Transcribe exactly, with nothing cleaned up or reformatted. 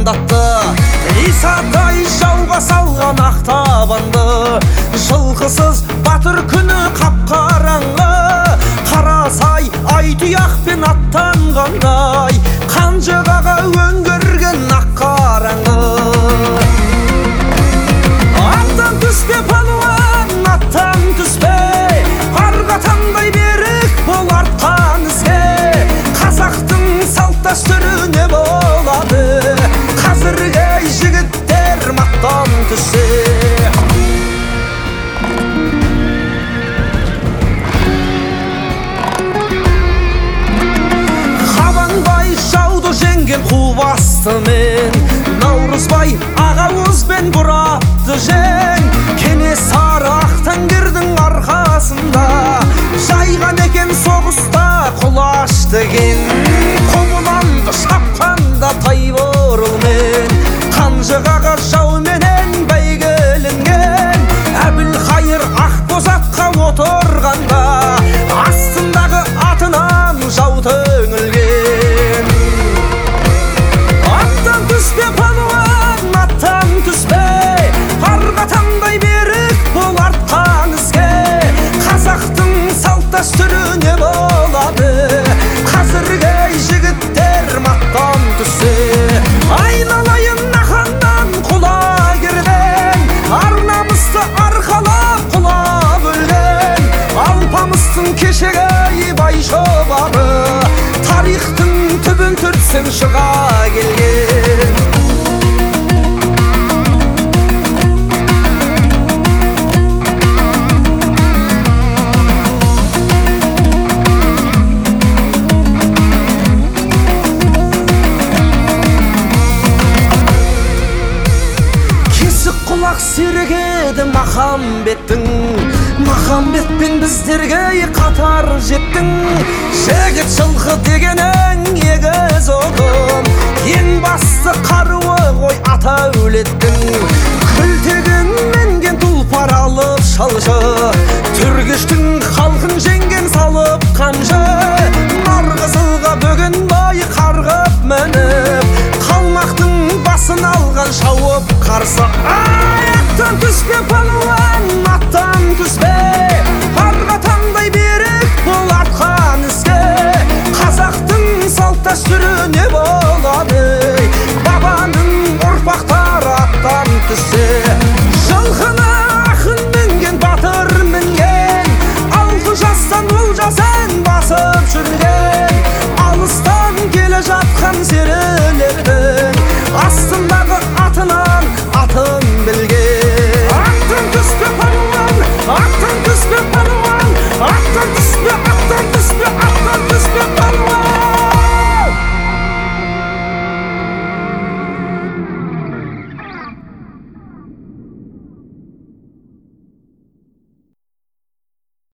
аттандатты. Исатай жауға салған ақтабанды, жылқысыз батыр күні қап-қараңғы. Қарасай ай тұяқпен аттанғандай, қанжығаға өңгерген ақ қараңғы. Аттан түспе палуан, аттан түспе, арға таңдай берік бол артқан ізге. Қазақтың салт дәстүрі не болады, қазіргі жігіттер мақтан түссе. Қабанбай жауды жеңген қу бастымен, Наурызбай ағауызбен бұрапты жең. Кенесары ақтаңгердің арқасында жайған екен соғыста құлаш деген. Қобыланды шапқанда Тайбұрылмен, қанжығаға жауменен бәйгеленген. Әбілқайыр Ақбозатқа отырғанда астындағы атынан жау төңілген. Аттан түспе палуан, аттан түспе, арға таңдай берік бол артқан ізге. Қазақтың салт дәстүрі не болады, қазіргі жігіттер мақтан түссе. Айналайын наханнан құлагерден, ар намысты арқалап құлап өлген. Алпамыстың кешегі бай шобағы, тарихтың түбін түртсең шыға келген. Құлақ сергеді Махамбеттің, Махамбетпен біздерге қатар жеттің. Жігіт жылқы дегенің егіз ұлым, ең басты қаруы ғой ата өлеттің. Күлтеген менген тұлпар алып шалжы, түргештің халқын жеңген салып қанжы. Нарқызылға бөгенбай қарғып мініп, қалмақтың басын алған шауып қарсы. Аттан түспе палуан, аттан түспе, арға таңдай берік бол артқан ізге. Қазақтың салт дәстүрі не болады, бабаның ұрпақтары аттан түссе. Жылқыны ақын мінген батыр мінген, алты жастан олжасын басып жүрген. Алыстан келе жатқан серілердің астындағы атынан атын білген. Аттан түспе палуан, аттан түспе палуан, аттан түспе